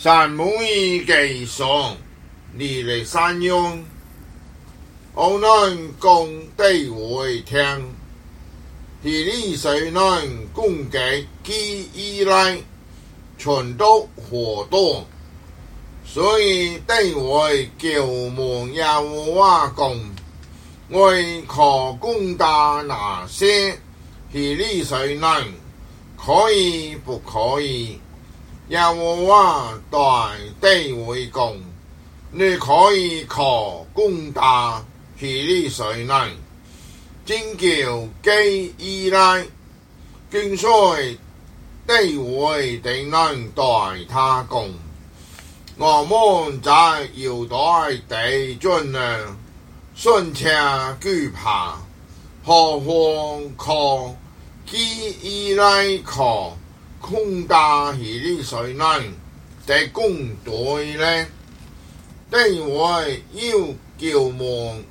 山木以寄上，离离山用。我能共地为听，地理水能共给记忆来，全都活动。所以地为叫门也瓦共，为可攻打哪些地理水能可以不可以？也瓦对地为共，你可以可攻打地理水能，真叫记忆来，跟随地为地能代他共。我們在搖帶地盡量順車懼怕，何況可記憶來可空大氣力水能的公隊呢？地位要叫門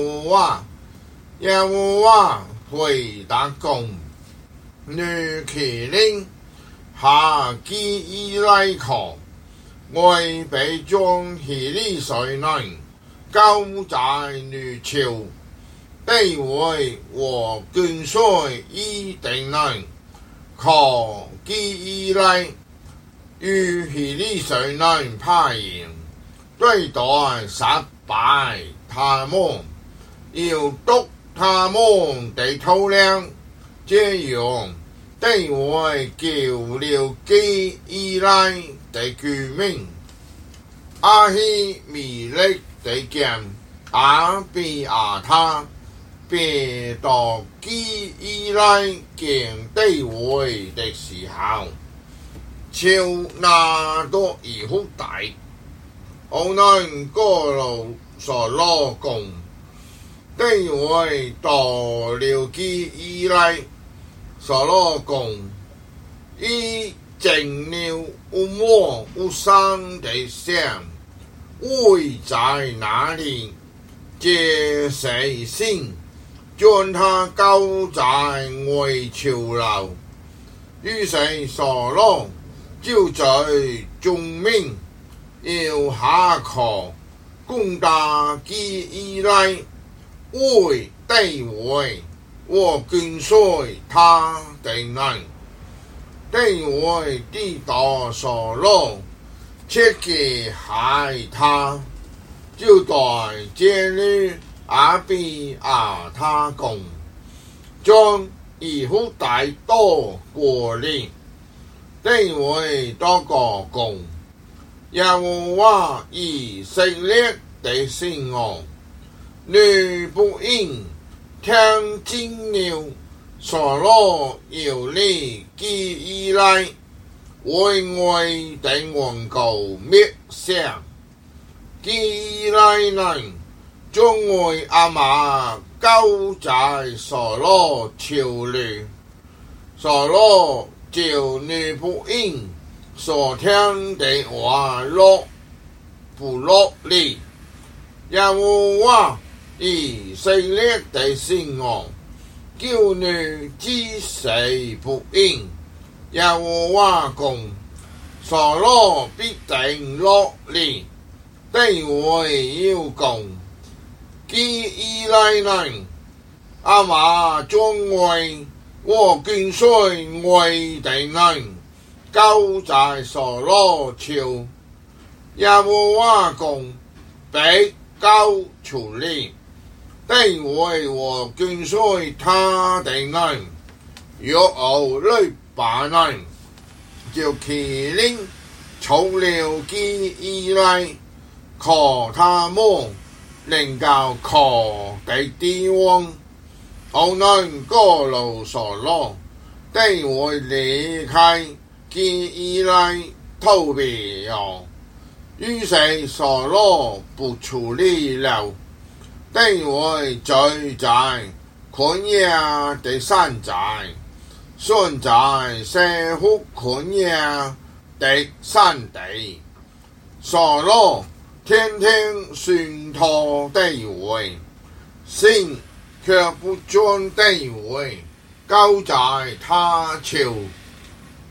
有話回答共，你麒麟下記憶來可。為被將氣力水能高在女潮，地位和跟隨一定能可記憶來，與氣力水能派贏，對待失敗他們，要督他們的頭量，這樣地位叫了記憶來的居民，阿希米勒的劍，阿比阿他，別到記憶來見地位的時候，就那多以後大，我能過路所羅共，地位到了記憶來所羅共，一正了我無上的想，位在哪裡？這誰信？將他高在外潮流，與誰所羅？就在眾民要下可攻打記憶來，為地位我跟隨他的人。地位地道所羅，切忌害他，就代這裏阿比阿他共，將以後大多過哩，地位多個共，也話以色列的信望，你不應聽見了。所羅要你記憶來，為愛的王國滅相，記憶來能將愛阿瑪交在所羅手裏，所羅就你不應所聽的話落不落哩，也話以色列的信望。叫你知誰不應，也話共所羅必定落哩，地位要共，記憶來能，阿瑪將為我跟隨為的人，交在所羅手，也話共被交出哩。地位我跟隨他的人，若來把人，就麒麟除了記憶來，可他們能夠可的地王，我能過路所羅，地位離開記憶來逃避了，於是所羅不處理了。地位聚在曠野的山寨，順在西湖曠野的山地，所羅天天宣討地位，心卻不將地位交在他手，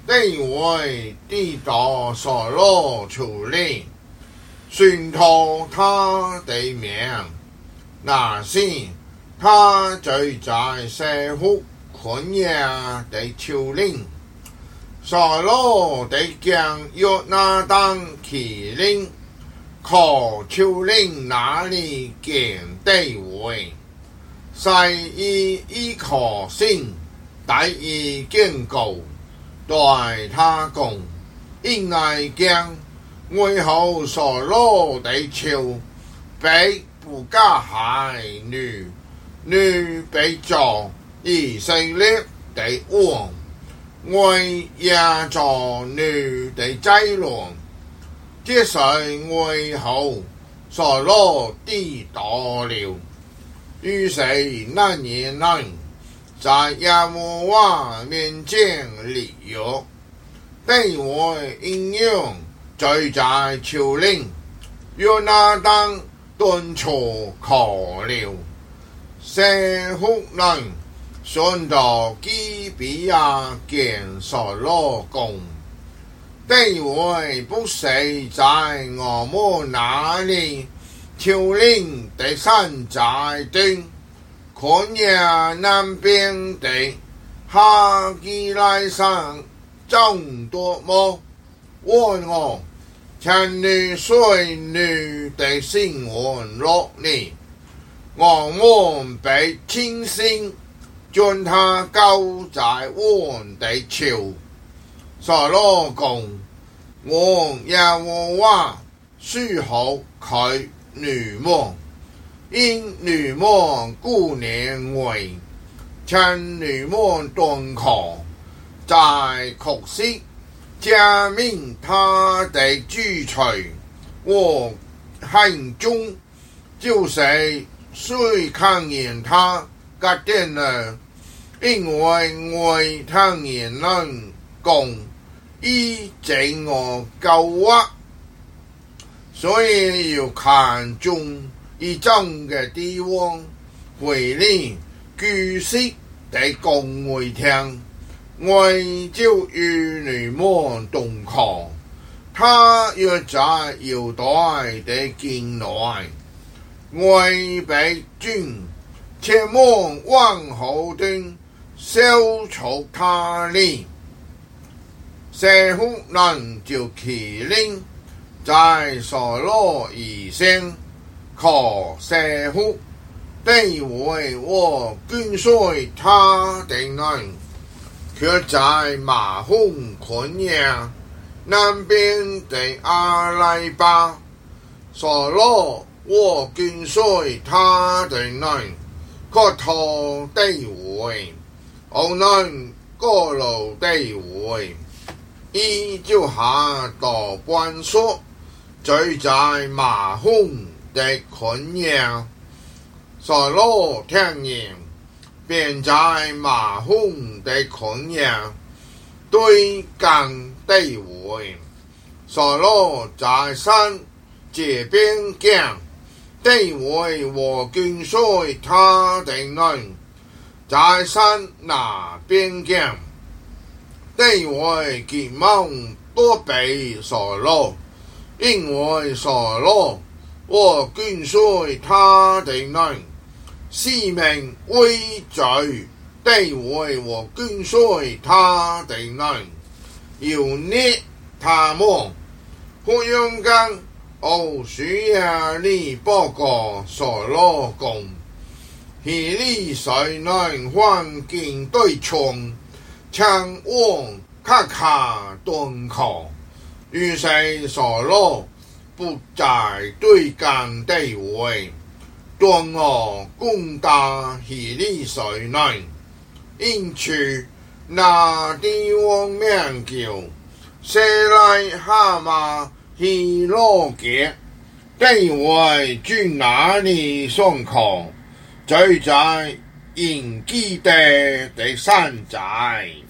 地为地道所落处理，顺透他的名，那时他就在社会困业的丘陵，所落的将约那当其令，可丘陵那里见地位，是以可信，第一建构。对他讲，因为将为后所落的球被不加害女被做以色列的王，为亚洲女的灾乱，这是为后所落地道了。于是那年内。在耶和华面前立约，地为应用聚在丘陵，约那当敦促可了，社会人顺到基比亚见所罗公，地为不是在我们那里丘陵的山寨顶。昆亚南边的哈基莱山众多么，我前女水女的新闻落里，我们被清醒，将他高在我的球，所罗公，我也我话需好佢女梦。因女梦故年为，趁女梦断考，在曲式加明他的居除，我汉中就是虽看见他个点了，因为我看见人讲以整我高啊，所以要看中。以种嘅地方回嚟據悉地講會聽，我就與女們同行，他約在腰帶地進來，我被尊，切望往後端消除他哩，社會人就麒麟在所羅以上。可社會地為我跟隨他的人，卻在馬洪昆亞南邊的阿拉巴，所羅我跟隨他的人，卻逃地為我能過路地為，依就下到半數，就在馬洪。的昆阳，所罗听言，便在马洪的昆阳对港地位，所罗在山这边讲，地位我跟随他的人，在山那边讲，地位急忙多被所罗，因为所罗。我跟随他的人，使命为罪，地为我跟随他的人，要捏他们，不勇敢，需要你报告所罗公，希利谁能环境对冲，强往卡卡顿口，于是所罗。不在对港地位，断我攻打希利水内，因此那地方名叫西莱哈马希罗杰，地位居哪里上口，就在隐基地的山寨。